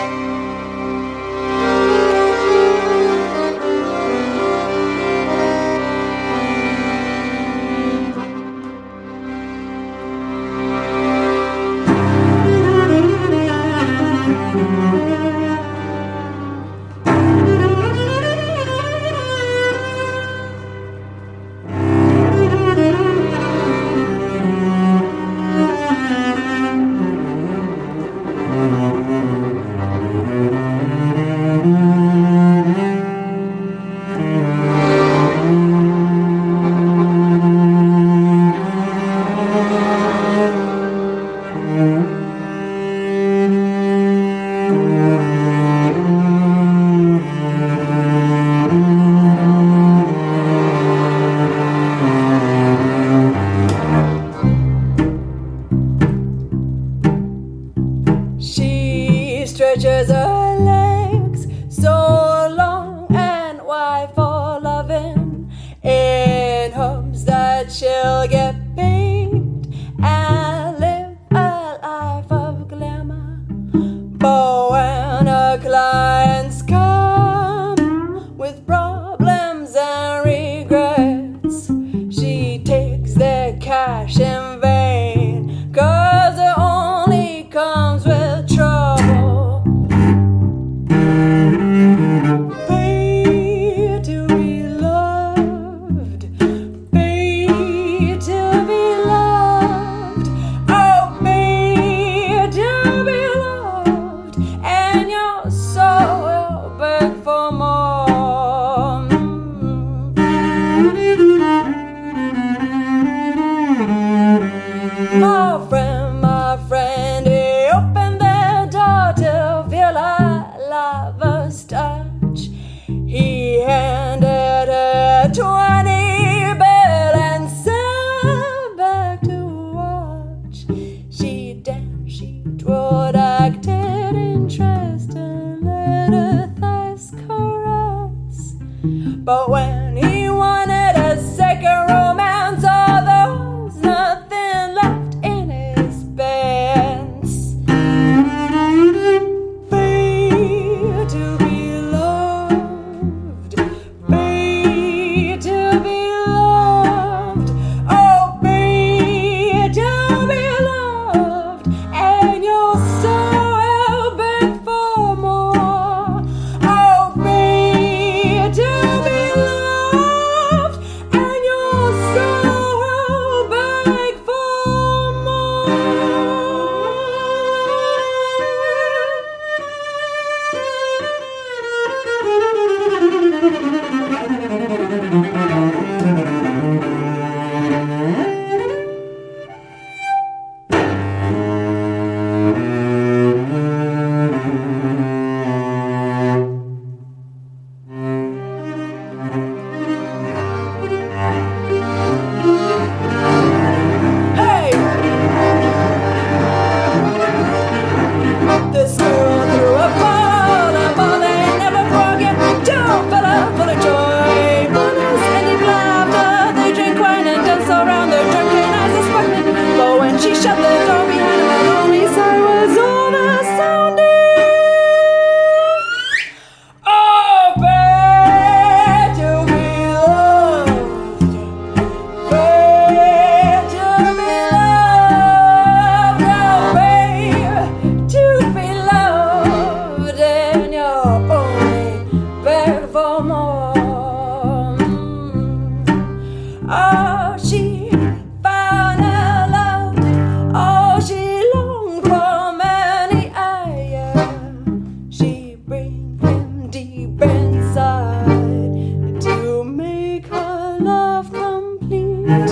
Stretches her legs so long and wide for loving, in hopes that she'll get paid and live a life of glamour. But when her clients come with problems and regrets, she takes their cash in vain, 'cause it only comes with trouble. My friend, he opened the door to feel her lover's touch. He handed her 20 bill and sat back to watch. She danced, she twirled, acted interest, and let her thighs caress. But when he wanted a second romance, oh, there was nothing left in his pants. Pay to be loved, pay to be loved, oh, pay to be loved, and your soul will beg for more. Oh, pay to be loved, and your soul will beg for more. Hey! This girl threw a ball they never forget. Don't fill up full of joy, bonus and deep laughter. They drink wine and dance around the drunken eyes of sparkling. But when she shut the door behind her, the only sigh was oversounding. Oh, pay to be loved, pay to be loved, oh, pay to be loved, and you're only beg for more. Oh, she found her love, oh, she longed for many a year. She bring him deep inside to make her love complete.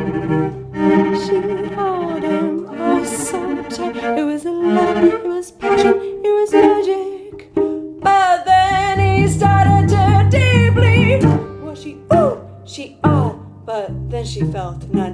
She held him oh so tight. It was love, it was passion, it was magic. But then he started to deeply. Well, she ooh, she ah, but then she felt none.